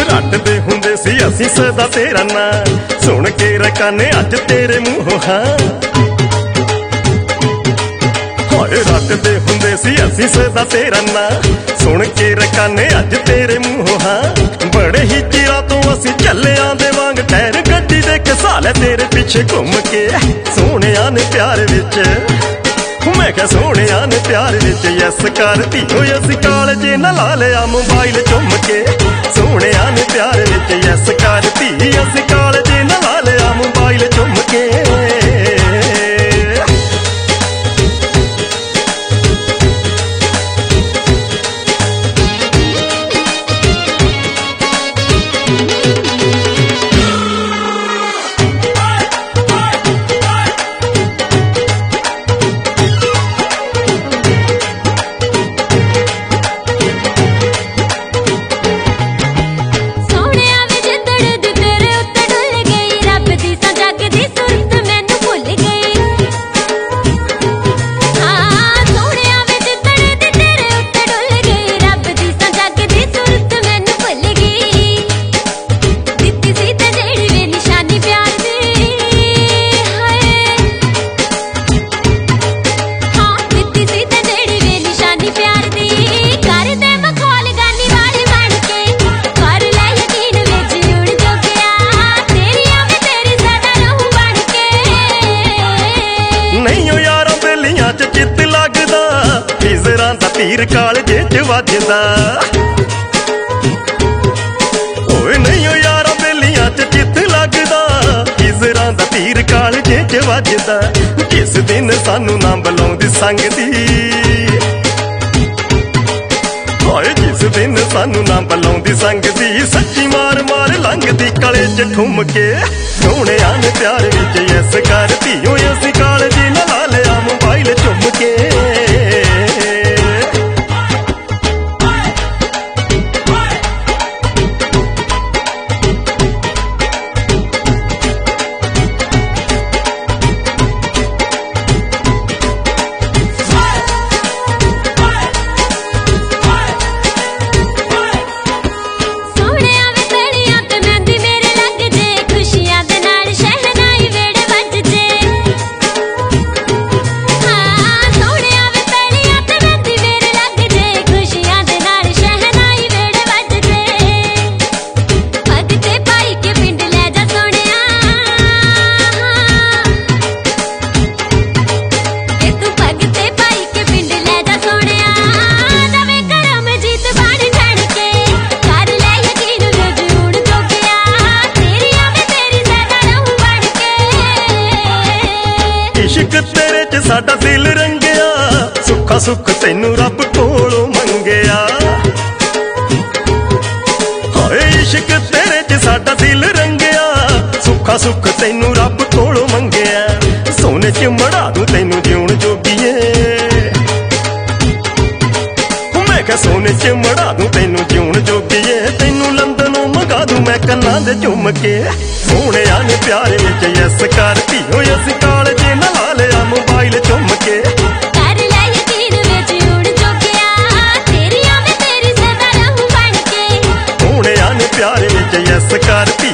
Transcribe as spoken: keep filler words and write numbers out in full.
रटदे हुंदे सी असीं सदा तेरा नां, सुन के रकाने अज तेरे मूंहों हां। हाय रटदे हुंदे सी असीं सदा तेरा नां, सुन के रकाने अज तेरे मूंहों हां। बड़े ही चिरां तों असीं चले आंदे वांग टैर गड्डी दे घसाले तेरे पिछे घुम के। सोहणिया ने प्यार विच मैं क्या सोहणिया ने प्यार विच यस कर धीओ असीं कालजे ना ला लिया मोबाइल चुम के। सोहणिया ने प्यार विच यस कर धी असीं कालजे ना ला लिया मोबाइल चुम के। तीर कालजे च वजदा ओए नहीं ओ यारा बेलियां च चित लगदा। इजरां दा तीर कालजे च वजदा। किस दिन सानू ना बुलाउंदी संग दी, ओए जिस दिन सानू ना बुलाउंदी संग दी। सच्ची मार मार लंघदी कले च ठुम के। सोहणिया ने प्यार विच यस कर धीओ असीं कालजे ना ला लिया मोबाइल चुम के। इश्क तेरे च साडा दिल रंगिया, सुखा सुख तैनू रब कोलों मंगिया। हाय इश्क तेरे च साडा दिल रंगिया, सुखा सुख तैनू रब कोलों मंगिया। सोने च मड़ा दूं तैनू जीउण जोगीए, मैं क्या सोने च मड़ा दूं तैनू जीउण जोगीए। तैनू लंदनों मंगा दूं मैं कन्नां दे झुम के। सोहणिया ने प्यार विच यस कर धीओ असीं कालजे ना ला लिया मोबाइल चुम के। कर ले यकीन विच उड़ जोगिया, तेरी आवे तेरी सदा रहूं बन के। सोहणिया ने प्यार विच यस कर